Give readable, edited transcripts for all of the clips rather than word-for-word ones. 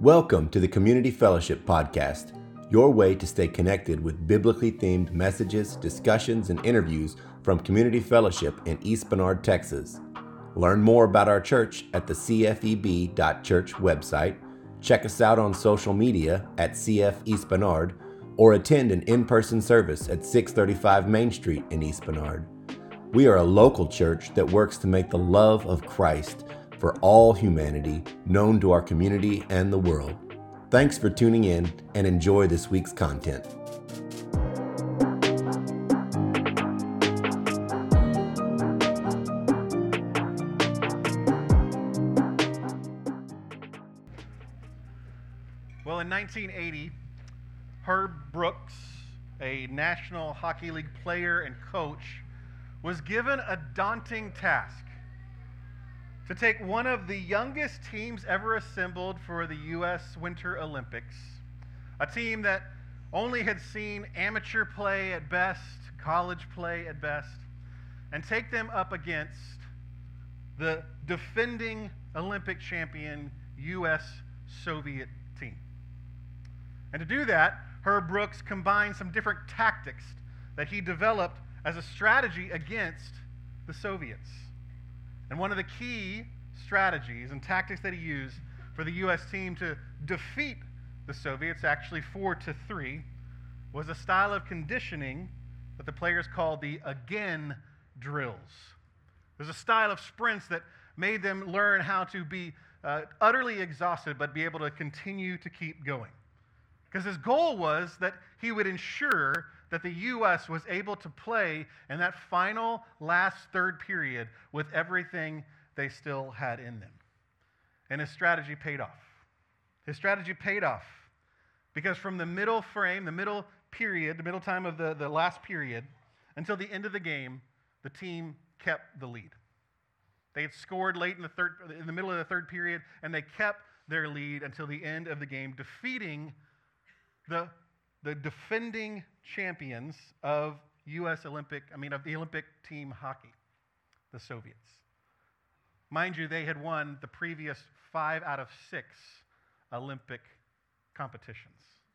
Welcome to the Community Fellowship Podcast, your way to stay connected with biblically themed messages, discussions, and interviews from Community Fellowship in East Bernard, Texas. Learn more about our church at the cfeb.church website, check us out on social media at CF East Bernard, or attend an in-person service at 635 Main Street in East Bernard. We are a local church that works to make the love of Christ for all humanity known to our community and the world. Thanks for tuning in and enjoy this week's content. Well, in 1980, Herb Brooks, a National Hockey League player and coach, was given a daunting task: to take one of the youngest teams ever assembled for the U.S. Winter Olympics, a team that only had seen amateur play at best, college play at best, and take them up against the defending Olympic champion U.S. Soviet team. And to do that, Herb Brooks combined some different tactics that he developed as a strategy against the Soviets. And one of the key strategies and tactics that he used for the U.S. team to defeat the Soviets, actually 4-3, was a style of conditioning that the players called the again drills. There's a style of sprints that made them learn how to be utterly exhausted but be able to continue to keep going. Because his goal was that he would ensure that the U.S. was able to play in that final last third period with everything they still had in them. And his strategy paid off. His strategy paid off because from the middle frame, the middle period, the middle time of the last period, until the end of the game, the team kept the lead. They had scored late in the middle of the third period, and they kept their lead until the end of the game, defeating the defending champions of of the Olympic team hockey, the Soviets. Mind you, they had won the previous 5 out of 6 Olympic competitions.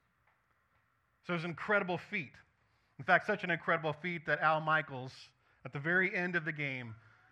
So it was an incredible feat. In fact, such an incredible feat that Al Michaels, at the very end of the game,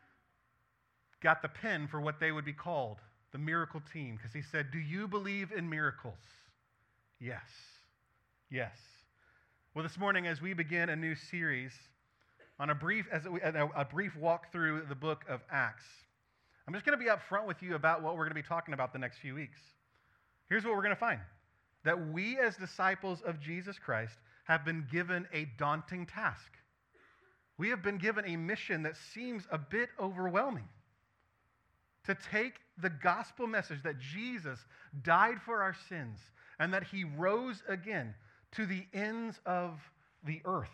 got the pin for what they would be called, the miracle team, because he said, "Do you believe in miracles?" Yes. Yes. Well, this morning, as we begin a new series on a brief walk through the book of Acts, I'm just going to be upfront with you about what we're going to be talking about the next few weeks. Here's what we're going to find: that we as disciples of Jesus Christ have been given a daunting task. We have been given a mission that seems a bit overwhelming. To take the gospel message that Jesus died for our sins and that he rose again to the ends of the earth.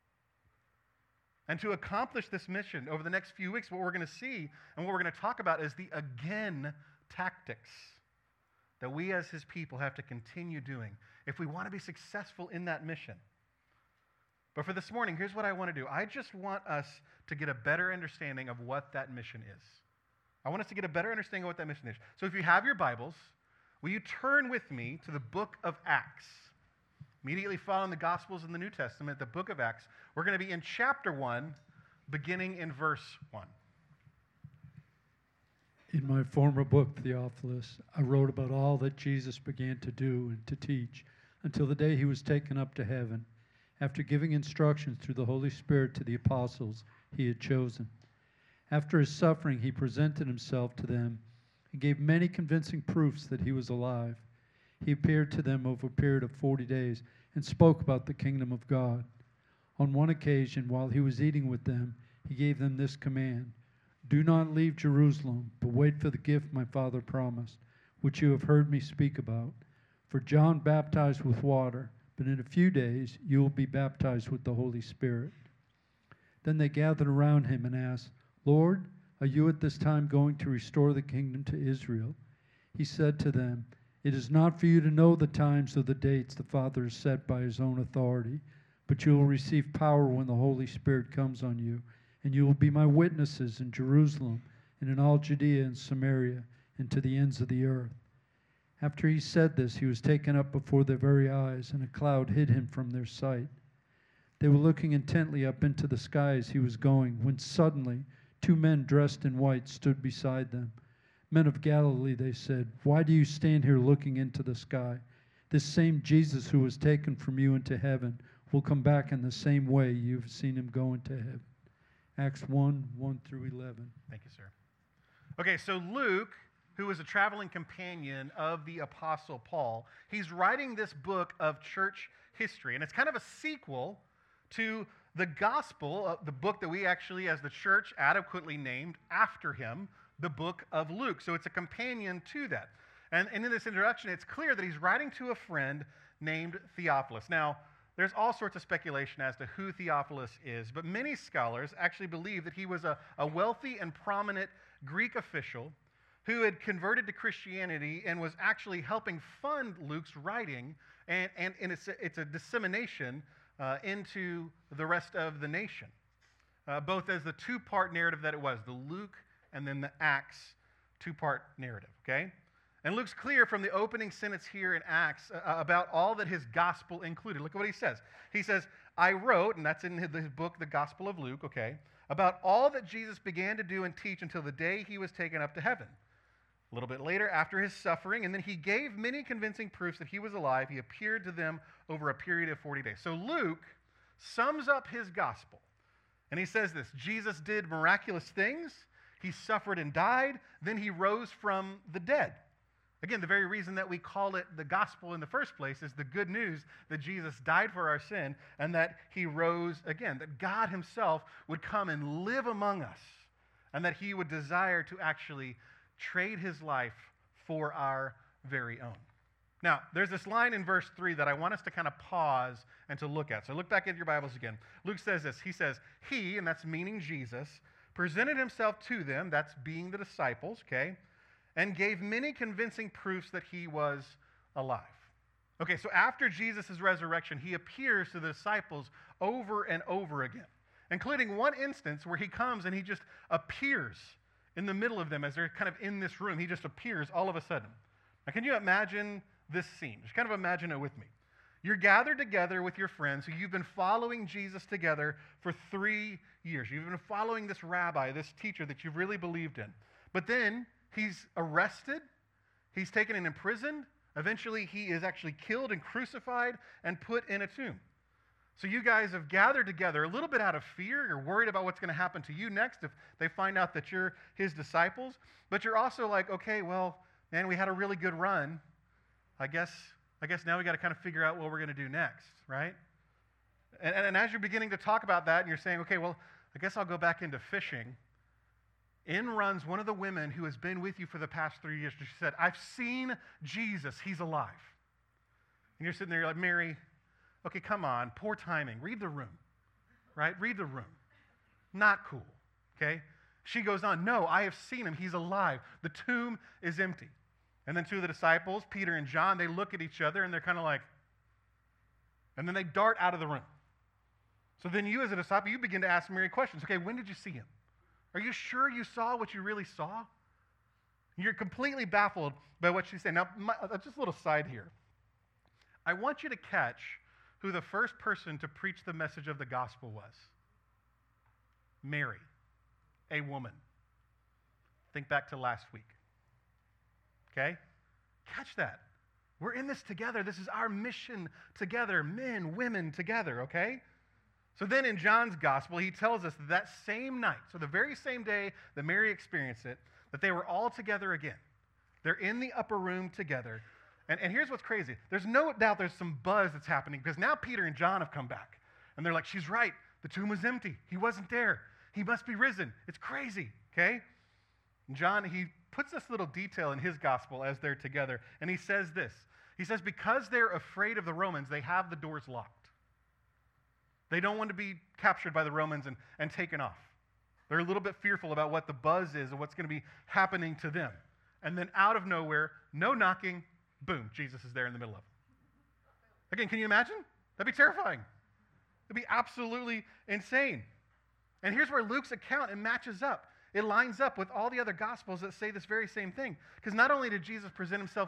And to accomplish this mission over the next few weeks, what we're going to see and what we're going to talk about is the again tactics that we as his people have to continue doing if we want to be successful in that mission. But for this morning, here's what I want to do. I just want us to get a better understanding of what that mission is. I want us to get a better understanding of what that mission is. So if you have your Bibles, will you turn with me to the book of Acts? Immediately following the Gospels in the New Testament, the book of Acts, we're going to be in chapter 1, beginning in verse 1. In my former book, Theophilus, I wrote about all that Jesus began to do and to teach until the day he was taken up to heaven, after giving instructions through the Holy Spirit to the apostles he had chosen. After his suffering, he presented himself to them and gave many convincing proofs that he was alive. He appeared to them over a period of 40 days and spoke about the kingdom of God. On one occasion, while he was eating with them, he gave them this command: "Do not leave Jerusalem, but wait for the gift my Father promised, which you have heard me speak about. For John baptized with water, but in a few days you will be baptized with the Holy Spirit." Then they gathered around him and asked, "Lord, are you at this time going to restore the kingdom to Israel?" He said to them, "It is not for you to know the times or the dates the Father has set by his own authority, but you will receive power when the Holy Spirit comes on you, and you will be my witnesses in Jerusalem and in all Judea and Samaria and to the ends of the earth." After he said this, he was taken up before their very eyes, and a cloud hid him from their sight. They were looking intently up into the sky as he was going, when suddenly 2 men dressed in white stood beside them. Men of Galilee, they said, why do you stand here looking into the sky? This same Jesus who was taken from you into heaven will come back in the same way you've seen him go into heaven. Acts 1, 1 through 11. Thank you, sir. Okay, so Luke, who was a traveling companion of the Apostle Paul, he's writing this book of church history, and it's kind of a sequel to the gospel, the book that we actually, as the church, adequately named after him, the book of Luke. So it's a companion to that. And in this introduction, it's clear that he's writing to a friend named Theophilus. Now, there's all sorts of speculation as to who Theophilus is, but many scholars actually believe that he was a wealthy and prominent Greek official who had converted to Christianity and was actually helping fund Luke's writing, and it's a dissemination into the rest of the nation, both as the two-part narrative that it was, the Luke and then the Acts two-part narrative, okay? And Luke's clear from the opening sentence here in Acts about all that his gospel included. Look at what he says. He says, I wrote, and that's in his book, the Gospel of Luke, okay, about all that Jesus began to do and teach until the day he was taken up to heaven. A little bit later, after his suffering, and then he gave many convincing proofs that he was alive. He appeared to them over a period of 40 days. So Luke sums up his gospel, and he says this: Jesus did miraculous things. He suffered and died. Then he rose from the dead. Again, the very reason that we call it the gospel in the first place is the good news that Jesus died for our sin and that he rose again, that God himself would come and live among us, and that he would desire to actually trade his life for our very own. Now, there's this line in verse 3 that I want us to kind of pause and to look at. So look back at your Bibles again. Luke says this. He says, he, and that's meaning Jesus, presented himself to them, that's being the disciples, okay, and gave many convincing proofs that he was alive. Okay, so after Jesus' resurrection, he appears to the disciples over and over again, including one instance where he comes and he just appears in the middle of them as they're kind of in this room. He just appears all of a sudden. Now, can you imagine this scene? Just kind of imagine it with me. You're gathered together with your friends who you've been following Jesus together for 3 years. You've been following this rabbi, this teacher that you've really believed in. But then he's arrested, he's taken and imprisoned. Eventually, he is actually killed and crucified and put in a tomb. So you guys have gathered together a little bit out of fear. You're worried about what's going to happen to you next if they find out that you're his disciples. But you're also like, okay, well, man, we had a really good run. I guess now we got to kind of figure out what we're going to do next, right? And as you're beginning to talk about that and you're saying, okay, well, I guess I'll go back into fishing. In runs one of the women who has been with you for the past 3 years. She said, I've seen Jesus. He's alive. And you're sitting there, you're like, Mary, okay, come on. Poor timing. Read the room, right? Read the room. Not cool, okay? She goes on, no, I have seen him. He's alive. The tomb is empty. And then two of the disciples, Peter and John, they look at each other and they're kind of like, and then they dart out of the room. So then you as a disciple, you begin to ask Mary questions. Okay, when did you see him? Are you sure you saw what you really saw? You're completely baffled by what she's saying. Now, just a little side here. I want you to catch who the first person to preach the message of the gospel was. Mary, a woman. Think back to last week. Okay? Catch that. We're in this together. This is our mission together, men, women together, okay? So then in John's gospel, he tells us that same night, so the very same day that Mary experienced it, that they were all together again. They're in the upper room together. And here's what's crazy. There's no doubt there's some buzz that's happening because now Peter and John have come back. And they're like, she's right. The tomb was empty. He wasn't there. He must be risen. It's crazy, okay? And John, he puts this little detail in his gospel as they're together. And he says this. He says, because they're afraid of the Romans, they have the doors locked. They don't want to be captured by the Romans and taken off. They're a little bit fearful about what the buzz is and what's going to be happening to them. And then out of nowhere, no knocking, boom, Jesus is there in the middle of them. Again, can you imagine? That'd be terrifying. It'd be absolutely insane. And here's where Luke's account, it matches up. It lines up with all the other gospels that say this very same thing. Because not only did Jesus present himself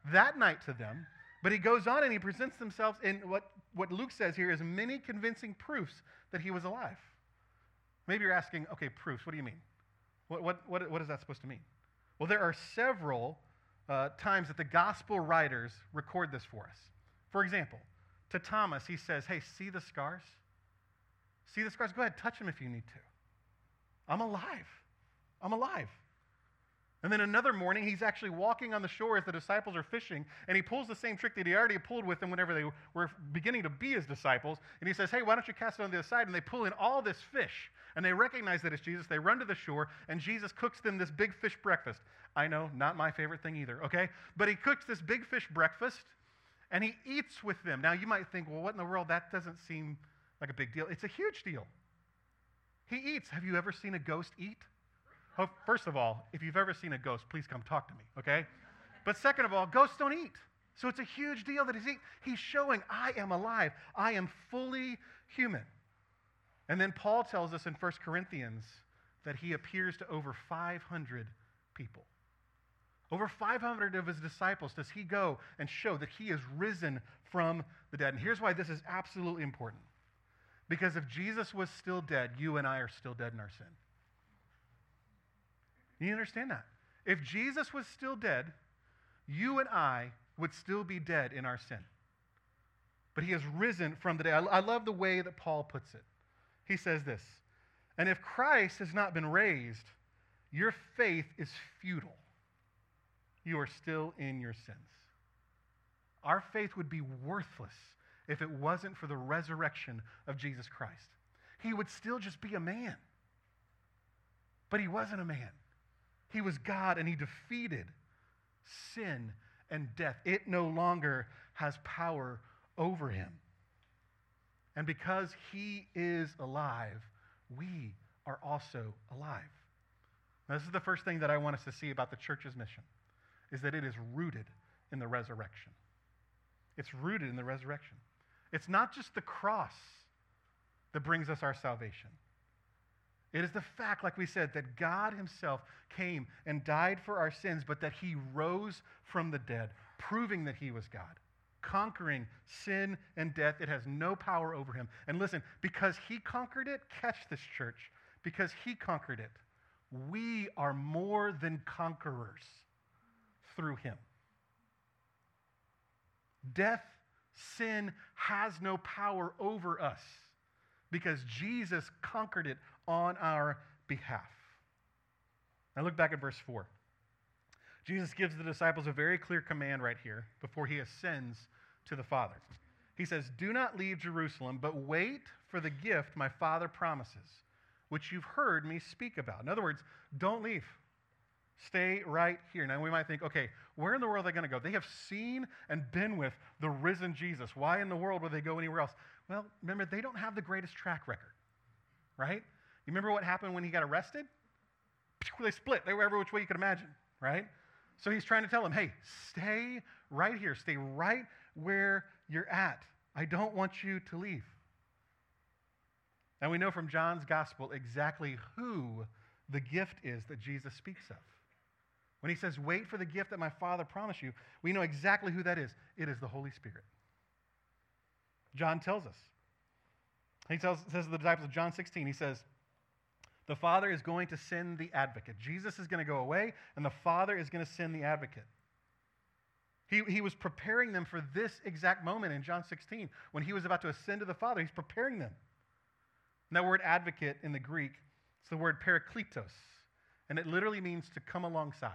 that night to them, but he goes on and he presents himself in what Luke says here is many convincing proofs that he was alive. Maybe you're asking, okay, proofs, what do you mean? What is that supposed to mean? Well, there are several times that the gospel writers record this for us. For example, to Thomas, he says, hey, see the scars? See the scars? Go ahead, touch them if you need to. I'm alive. I'm alive. And then another morning, he's actually walking on the shore as the disciples are fishing, and he pulls the same trick that he already pulled with them whenever they were beginning to be his disciples. And he says, hey, why don't you cast it on the other side? And they pull in all this fish, and they recognize that it's Jesus. They run to the shore, and Jesus cooks them this big fish breakfast. I know, not my favorite thing either, okay? But he cooks this big fish breakfast, and he eats with them. Now, you might think, well, what in the world? That doesn't seem like a big deal. It's a huge deal. He eats. Have you ever seen a ghost eat? Oh, first of all, if you've ever seen a ghost, please come talk to me, okay? But second of all, ghosts don't eat. So it's a huge deal that he's showing, I am alive. I am fully human. And then Paul tells us in 1 Corinthians that he appears to over 500 people. Over 500 of his disciples does he go and show that he is risen from the dead. And here's why this is absolutely important. Because if Jesus was still dead, you and I are still dead in our sin. You understand that? If Jesus was still dead, you and I would still be dead in our sin. But he has risen from the dead. I love the way that Paul puts it. He says this, and if Christ has not been raised, your faith is futile. You are still in your sins. Our faith would be worthless if it wasn't for the resurrection of Jesus Christ. He would still just be a man. But he wasn't a man. He was God, and he defeated sin and death. It no longer has power over him. And because he is alive, we are also alive. Now, this is the first thing that I want us to see about the church's mission, is that it is rooted in the resurrection. It's rooted in the resurrection. It's not just the cross that brings us our salvation. It is the fact, like we said, that God himself came and died for our sins, but that he rose from the dead, proving that he was God, conquering sin and death. It has no power over him. And listen, because he conquered it, catch this, church, because he conquered it, we are more than conquerors through him. Death, sin has no power over us because Jesus conquered it on our behalf. Now look back at verse 4. Jesus gives the disciples a very clear command right here before he ascends to the Father. He says, do not leave Jerusalem, but wait for the gift my Father promises, which you've heard me speak about. In other words, don't leave. Stay right here. Now we might think, okay, where in the world are they going to go? They have seen and been with the risen Jesus. Why in the world would they go anywhere else? Well, remember, they don't have the greatest track record, right? You remember what happened when he got arrested? They split. They were every which way you could imagine, right? So he's trying to tell them, hey, stay right here. Stay right where you're at. I don't want you to leave. And we know from John's gospel exactly who the gift is that Jesus speaks of. When he says, wait for the gift that my Father promised you, we know exactly who that is. It is the Holy Spirit. John tells us. Says to the disciples of John 16, he says, the Father is going to send the advocate. Jesus is going to go away, and the Father is going to send the advocate. He was preparing them for this exact moment in John 16. When he was about to ascend to the Father, he's preparing them. And that word advocate in the Greek, it's the word parakletos, and it literally means to come alongside.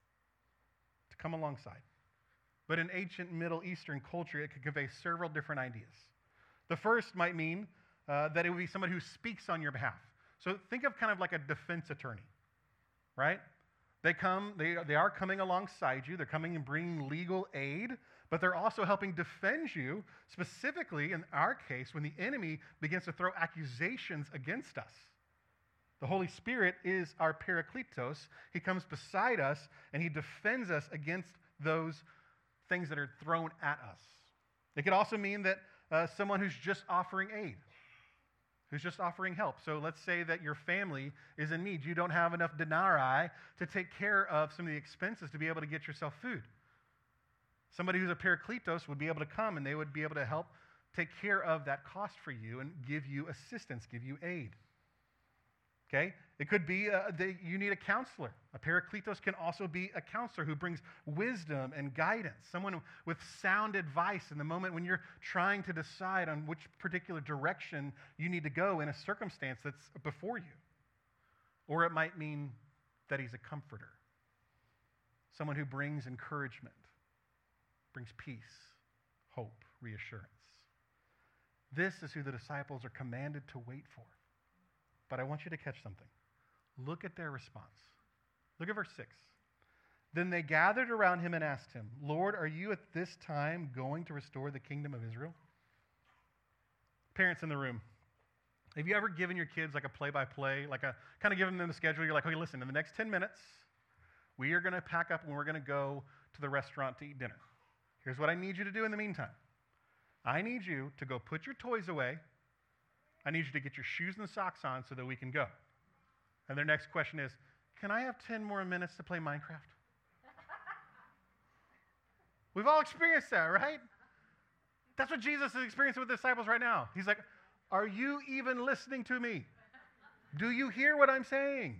To come alongside. But in ancient Middle Eastern culture, it could convey several different ideas. The first might mean that it would be somebody who speaks on your behalf. So think of kind of like a defense attorney, right? They are coming alongside you. They're coming and bringing legal aid, but they're also helping defend you, specifically in our case, when the enemy begins to throw accusations against us. The Holy Spirit is our parakletos. He comes beside us, and he defends us against those things that are thrown at us. It could also mean that someone who's just offering aid, who's just offering help. So let's say that your family is in need. You don't have enough denarii to take care of some of the expenses to be able to get yourself food. Somebody who's a parakletos would be able to come and they would be able to help take care of that cost for you and give you assistance, give you aid. Okay? It could be you need a counselor. A parakletos can also be a counselor who brings wisdom and guidance, someone with sound advice in the moment when you're trying to decide on which particular direction you need to go in a circumstance that's before you. Or it might mean that he's a comforter, someone who brings encouragement, brings peace, hope, reassurance. This is who the disciples are commanded to wait for. But I want you to catch something. Look at their response. Look at verse 6. Then they gathered around him and asked him, Lord, are you at this time going to restore the kingdom of Israel? Parents in the room, have you ever given your kids like a play-by-play, like a kind of given them the schedule? You're like, okay, listen, in the next 10 minutes, we are going to pack up and we're going to go to the restaurant to eat dinner. Here's what I need you to do in the meantime. I need you to go put your toys away. I need you to get your shoes and socks on so that we can go. And their next question is, can I have 10 more minutes to play Minecraft? We've all experienced that, right? That's what Jesus is experiencing with the disciples right now. He's like, are you even listening to me? Do you hear what I'm saying?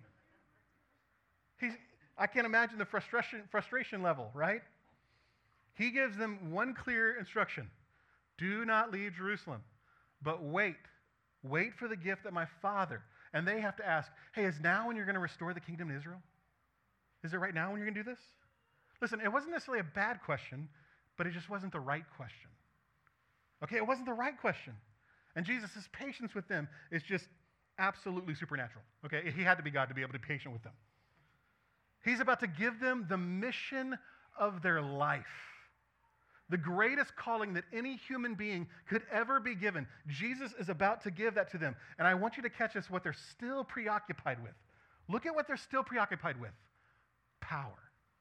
I can't imagine the frustration level, right? He gives them one clear instruction. Do not leave Jerusalem, but wait. Wait for the gift that my Father. And they have to ask, hey, is now when you're going to restore the kingdom to Israel? Is it right now when you're going to do this? Listen, it wasn't necessarily a bad question, but it just wasn't the right question. Okay, it wasn't the right question. And Jesus' patience with them is just absolutely supernatural. Okay, he had to be God to be able to be patient with them. He's about to give them the mission of their life. The greatest calling that any human being could ever be given. Jesus is about to give that to them. And I want you to catch this, what they're still preoccupied with. Look at what they're still preoccupied with. Power.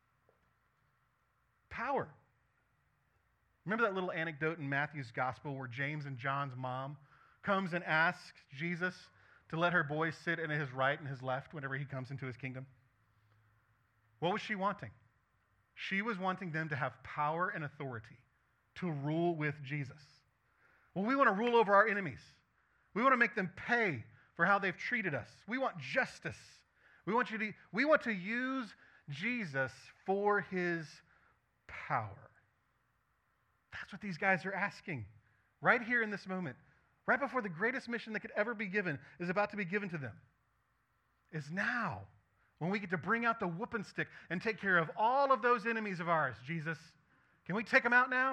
Power. Remember that little anecdote in Matthew's gospel where James and John's mom comes and asks Jesus to let her boys sit at his right and his left whenever he comes into his kingdom? What was she wanting? She was wanting them to have power and authority to rule with Jesus. Well, we want to rule over our enemies. We want to make them pay for how they've treated us. We want justice. We want to use Jesus for his power. That's what these guys are asking right here in this moment. Right before the greatest mission that could ever be given is about to be given to them. Is now. When we get to bring out the whooping stick and take care of all of those enemies of ours, Jesus. Can we take them out now?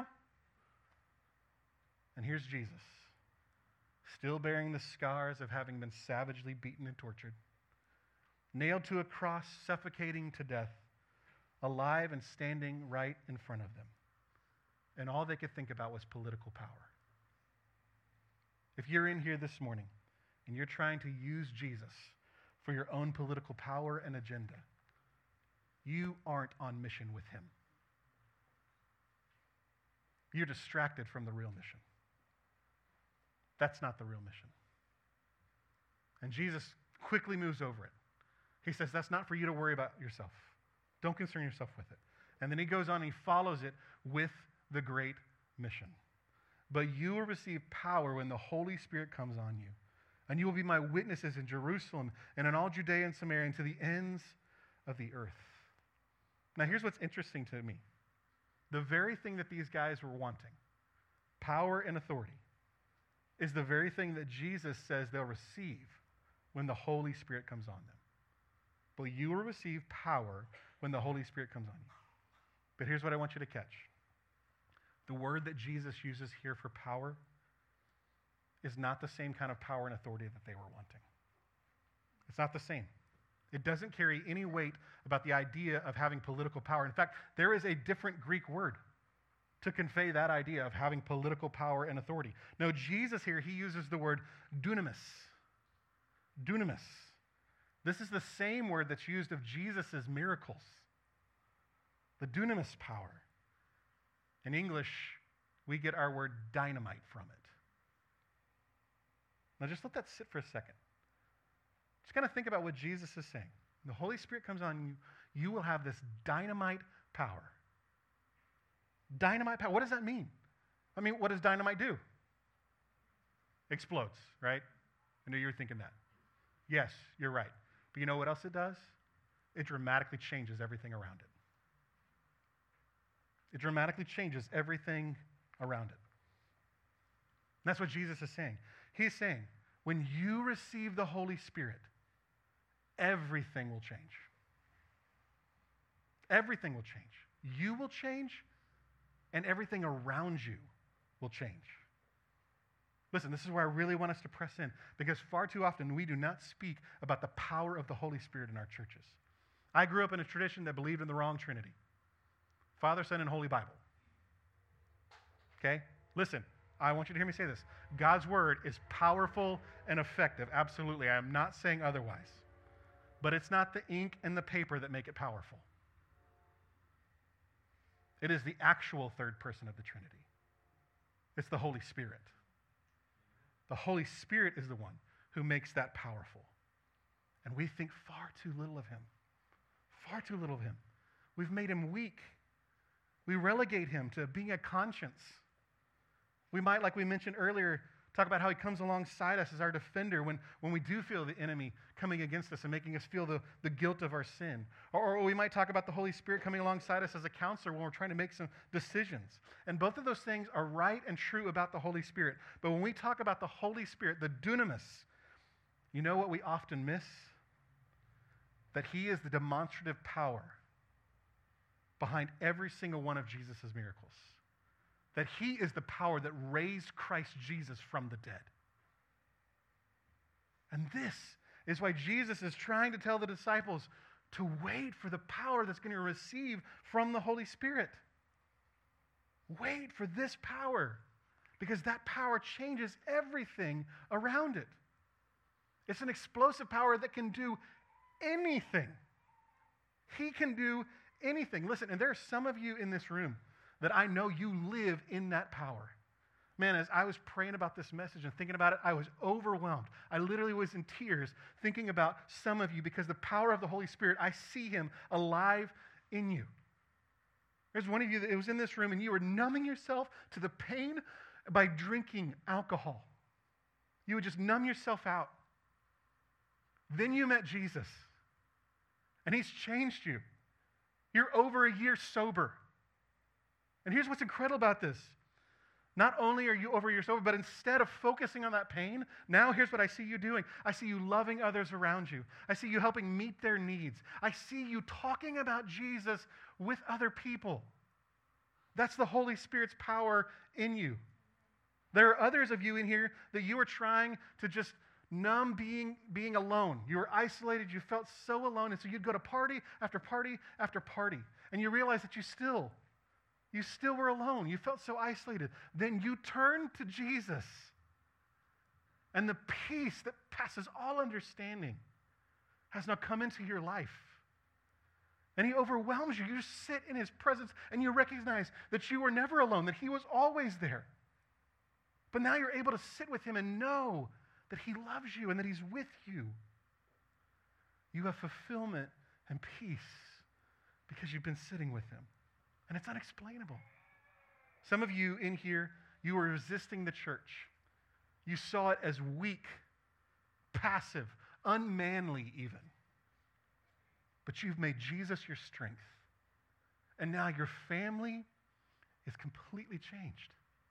And here's Jesus, still bearing the scars of having been savagely beaten and tortured, nailed to a cross, suffocating to death, alive and standing right in front of them. And all they could think about was political power. If you're in here this morning and you're trying to use Jesus for your own political power and agenda, you aren't on mission with him. You're distracted from the real mission. That's not the real mission. And Jesus quickly moves over it. He says, that's not for you to worry about yourself. Don't concern yourself with it. And then he goes on and he follows it with the great mission. But you will receive power when the Holy Spirit comes on you. And you will be my witnesses in Jerusalem and in all Judea and Samaria and to the ends of the earth. Now here's what's interesting to me. The very thing that these guys were wanting, power and authority, is the very thing that Jesus says they'll receive when the Holy Spirit comes on them. But you will receive power when the Holy Spirit comes on you. But here's what I want you to catch. The word that Jesus uses here for power is not the same kind of power and authority that they were wanting. It's not the same. It doesn't carry any weight about the idea of having political power. In fact, there is a different Greek word to convey that idea of having political power and authority. No, Jesus here, he uses the word dunamis. Dunamis. This is the same word that's used of Jesus' miracles. The dunamis power. In English, we get our word dynamite from it. Now just let that sit for a second. Just kind of think about what Jesus is saying. When the Holy Spirit comes on you, you will have this dynamite power. Dynamite power. What does that mean? I mean, what does dynamite do? Explodes, right? I know you were thinking that. Yes, you're right. But you know what else it does? It dramatically changes everything around it. It dramatically changes everything around it. And that's what Jesus is saying. He's saying, when you receive the Holy Spirit, everything will change. Everything will change. You will change, and everything around you will change. Listen, this is where I really want us to press in, because far too often we do not speak about the power of the Holy Spirit in our churches. I grew up in a tradition that believed in the wrong Trinity. Father, Son, and Holy Bible. Okay? Listen, I want you to hear me say this. God's word is powerful and effective. Absolutely. I am not saying otherwise. But it's not the ink and the paper that make it powerful. It is the actual third person of the Trinity. It's the Holy Spirit. The Holy Spirit is the one who makes that powerful. And we think far too little of him. Far too little of him. We've made him weak. We relegate him to being a conscience. We might, like we mentioned earlier, talk about how he comes alongside us as our defender when we do feel the enemy coming against us and making us feel the guilt of our sin. Or we might talk about the Holy Spirit coming alongside us as a counselor when we're trying to make some decisions. And both of those things are right and true about the Holy Spirit. But when we talk about the Holy Spirit, the dunamis, you know what we often miss? That he is the demonstrative power behind every single one of Jesus' miracles. That he is the power that raised Christ Jesus from the dead. And this is why Jesus is trying to tell the disciples to wait for the power that's going to receive from the Holy Spirit. Wait for this power, because that power changes everything around it. It's an explosive power that can do anything. He can do anything. Listen, and there are some of you in this room that I know you live in that power. Man, as I was praying about this message and thinking about it, I was overwhelmed. I literally was in tears thinking about some of you, because the power of the Holy Spirit, I see him alive in you. There's one of you that was in this room and you were numbing yourself to the pain by drinking alcohol. You would just numb yourself out. Then you met Jesus, and he's changed you. You're over a year sober. And here's what's incredible about this. Not only are you over a year sober, but instead of focusing on that pain, now here's what I see you doing. I see you loving others around you. I see you helping meet their needs. I see you talking about Jesus with other people. That's the Holy Spirit's power in you. There are others of you in here that you are trying to just numb being alone. You were isolated. You felt so alone. And so you'd go to party after party after party. And you realize that you still were alone. You felt so isolated. Then you turned to Jesus. And the peace that passes all understanding has now come into your life. And he overwhelms you. You sit in his presence and you recognize that you were never alone, that he was always there. But now you're able to sit with him and know that he loves you and that he's with you. You have fulfillment and peace because you've been sitting with him. And it's unexplainable. Some of you in here, you were resisting the church. You saw it as weak, passive, unmanly even. But you've made Jesus your strength. And now your family is completely changed.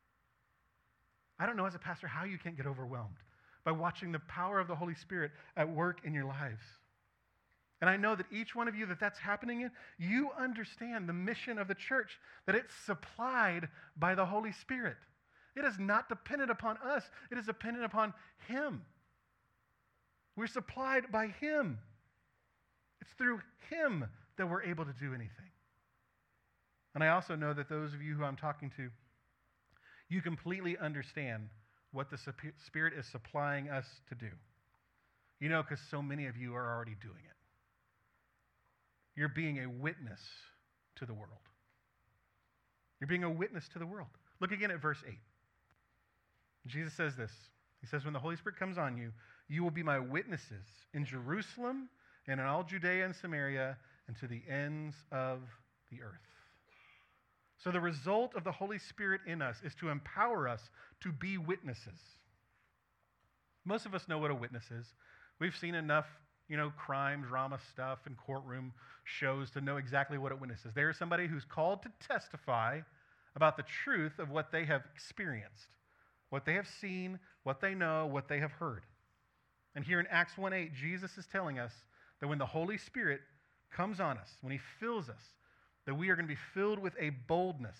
I don't know as a pastor how you can't get overwhelmed by watching the power of the Holy Spirit at work in your lives. And I know that each one of you that's happening in, you understand the mission of the church, that it's supplied by the Holy Spirit. It is not dependent upon us. It is dependent upon him. We're supplied by him. It's through him that we're able to do anything. And I also know that those of you who I'm talking to, you completely understand what the Spirit is supplying us to do. You know, because so many of you are already doing it. You're being a witness to the world. You're being a witness to the world. Look again at verse 8. Jesus says this. He says, when the Holy Spirit comes on you, you will be my witnesses in Jerusalem and in all Judea and Samaria and to the ends of the earth. So the result of the Holy Spirit in us is to empower us to be witnesses. Most of us know what a witness is. We've seen enough, crime, drama stuff and courtroom shows to know exactly what a witness is. There is somebody who's called to testify about the truth of what they have experienced, what they have seen, what they know, what they have heard. And here in Acts 1:8, Jesus is telling us that when the Holy Spirit comes on us, when he fills us, that we are going to be filled with a boldness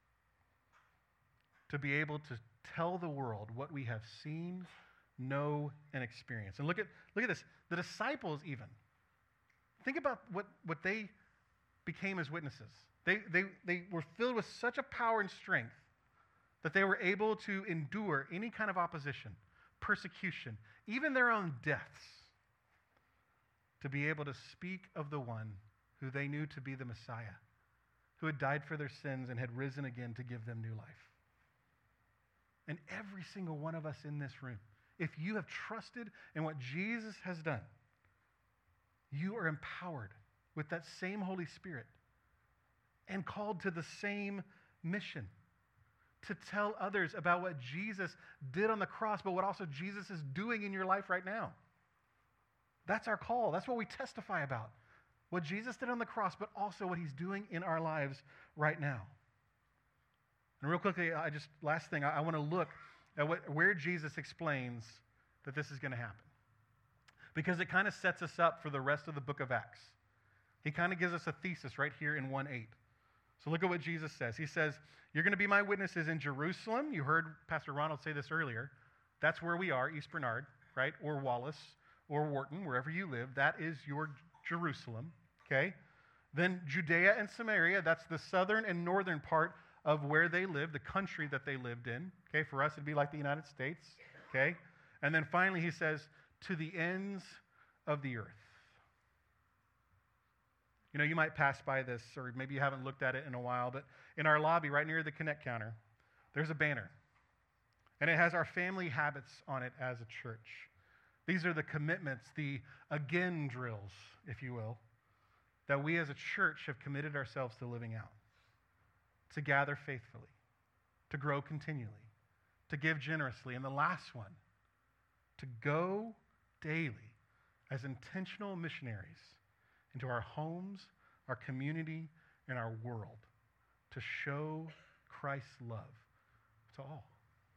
to be able to tell the world what we have seen, know, and experience. And look at this. The disciples even. Think about what they became as witnesses. They were filled with such a power and strength that they were able to endure any kind of opposition, persecution, even their own deaths, to be able to speak of the one who they knew to be the Messiah, who had died for their sins and had risen again to give them new life. And every single one of us in this room, if you have trusted in what Jesus has done, you are empowered with that same Holy Spirit and called to the same mission, to tell others about what Jesus did on the cross, but what also Jesus is doing in your life right now. That's our call. That's what we testify about. What Jesus did on the cross, but also what he's doing in our lives right now. And real quickly, last thing, I want to look at where Jesus explains that this is going to happen. Because it kind of sets us up for the rest of the book of Acts. He kind of gives us a thesis right here in 1:8. So look at what Jesus says. He says, you're going to be my witnesses in Jerusalem. You heard Pastor Ronald say this earlier. That's where we are, East Bernard, right? Or Wallace, or Wharton, wherever you live. That is your Jerusalem, okay? Then Judea and Samaria, that's the southern and northern part of where they lived, the country that they lived in. Okay, for us it'd be like the United States, okay? And then finally he says, to the ends of the earth. You might pass by this, or maybe you haven't looked at it in a while, but in our lobby, right near the Connect counter, there's a banner. And it has our family habits on it as a church. These are the commitments, the again drills, if you will, that we as a church have committed ourselves to living out. To gather faithfully, to grow continually, to give generously. And the last one, to go daily as intentional missionaries into our homes, our community, and our world to show Christ's love to all.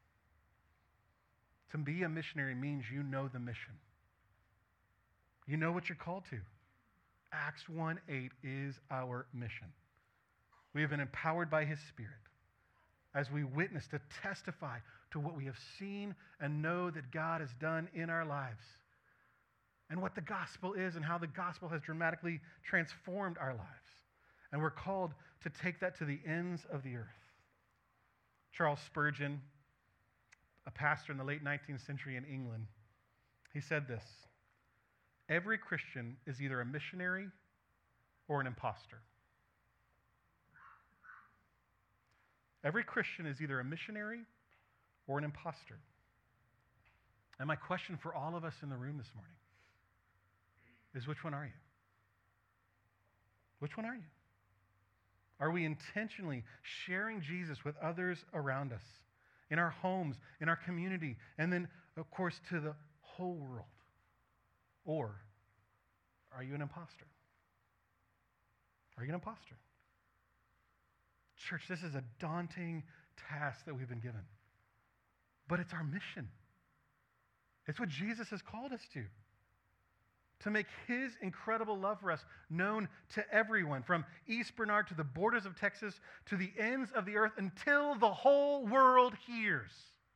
To be a missionary means you know the mission. You know what you're called to. Acts 1:8 is our mission. We have been empowered by his Spirit as we witness to testify to what we have seen and know that God has done in our lives and what the gospel is and how the gospel has dramatically transformed our lives. And we're called to take that to the ends of the earth. Charles Spurgeon, a pastor in the late 19th century in England, he said this: every Christian is either a missionary or an imposter. Every Christian is either a missionary or an imposter. And my question for all of us in the room this morning is, which one are you? Which one are you? Are we intentionally sharing Jesus with others around us, in our homes, in our community, and then, of course, to the whole world? Or are you an imposter? Are you an imposter? Church, this is a daunting task that we've been given. But it's our mission. It's what Jesus has called us to make his incredible love for us known to everyone, from East Bernard to the borders of Texas to the ends of the earth, until the whole world hears.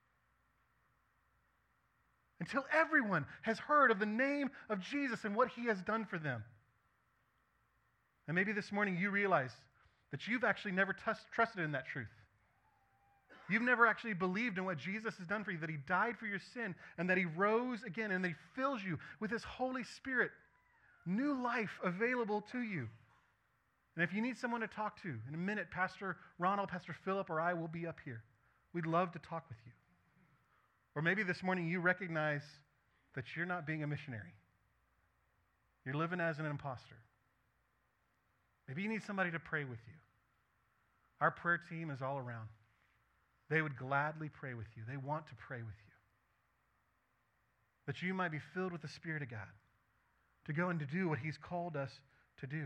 Until everyone has heard of the name of Jesus and what he has done for them. And maybe this morning you realize that you've actually never trusted in that truth. You've never actually believed in what Jesus has done for you, that he died for your sin and that he rose again and that he fills you with his Holy Spirit. New life available to you. And if you need someone to talk to, in a minute, Pastor Ronald, Pastor Philip, or I will be up here. We'd love to talk with you. Or maybe this morning you recognize that you're not being a missionary. You're living as an imposter. Maybe you need somebody to pray with you. Our prayer team is all around. They would gladly pray with you. They want to pray with you. That you might be filled with the Spirit of God to go and to do what He's called us to do.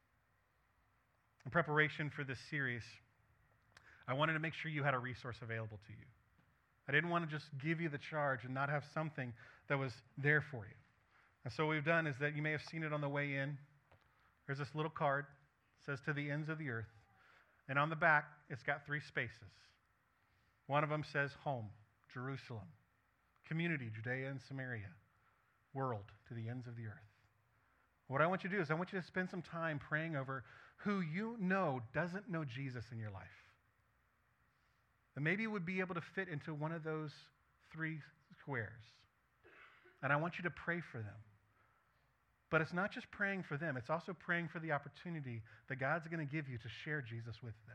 In preparation for this series, I wanted to make sure you had a resource available to you. I didn't want to just give you the charge and not have something that was there for you. And so what we've done is that you may have seen it on the way in. There's this little card. It says to the ends of the earth. And on the back, it's got 3 spaces. One of them says home, Jerusalem. Community, Judea and Samaria. World, to the ends of the earth. What I want you to do is I want you to spend some time praying over who you know doesn't know Jesus in your life. And maybe you would be able to fit into one of those 3 squares. And I want you to pray for them. But it's not just praying for them, it's also praying for the opportunity that God's going to give you to share Jesus with them.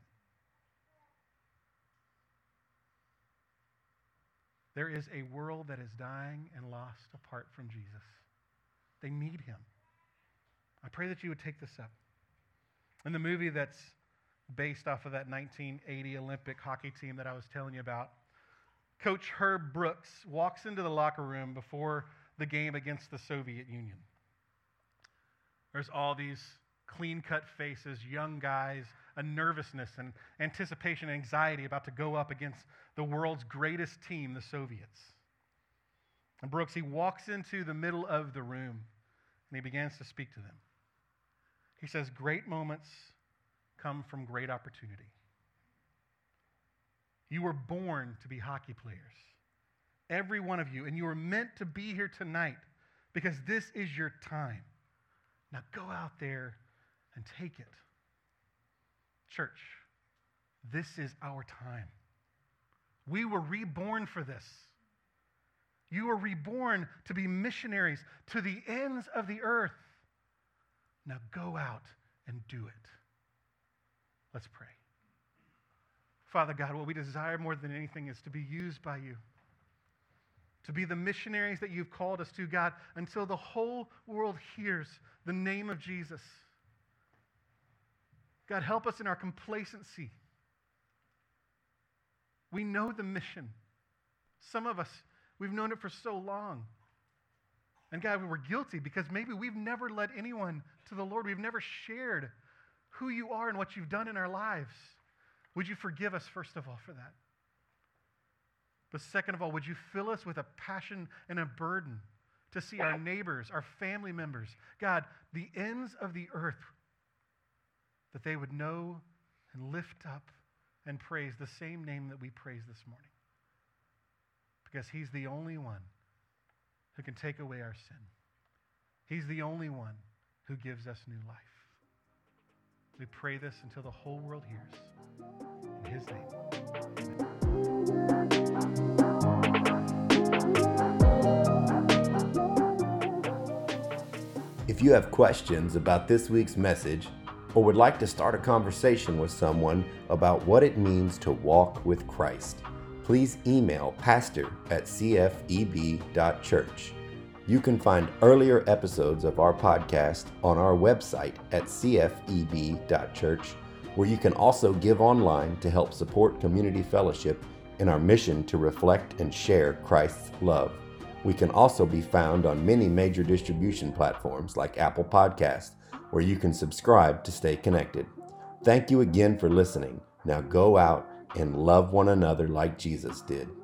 There is a world that is dying and lost apart from Jesus. They need Him. I pray that you would take this up. In the movie that's based off of that 1980 Olympic hockey team that I was telling you about, Coach Herb Brooks walks into the locker room before the game against the Soviet Union. There's all these clean-cut faces, young guys, a nervousness and anticipation and anxiety about to go up against the world's greatest team, the Soviets. And Brooks, he walks into the middle of the room and he begins to speak to them. He says, great moments come from great opportunity. You were born to be hockey players, every one of you, and you were meant to be here tonight because this is your time. Now go out there and take it. Church, this is our time. We were reborn for this. You were reborn to be missionaries to the ends of the earth. Now go out and do it. Let's pray. Father God, what we desire more than anything is to be used by you. To be the missionaries that you've called us to, God, until the whole world hears the name of Jesus. God, help us in our complacency. We know the mission. Some of us, we've known it for so long. And God, we're guilty because maybe we've never led anyone to the Lord. We've never shared who you are and what you've done in our lives. Would you forgive us, first of all, for that? But second of all, would you fill us with a passion and a burden to see our neighbors, our family members, God, the ends of the earth, that they would know and lift up and praise the same name that we praise this morning. Because He's the only one who can take away our sin. He's the only one who gives us new life. We pray this until the whole world hears. In His name. If you have questions about this week's message or would like to start a conversation with someone about what it means to walk with Christ, please email pastor@cfeb.church. You can find earlier episodes of our podcast on our website at cfeb.church, where you can also give online to help support Community Fellowship in our mission to reflect and share Christ's love. We can also be found on many major distribution platforms like Apple Podcasts, where you can subscribe to stay connected. Thank you again for listening. Now go out and love one another like Jesus did.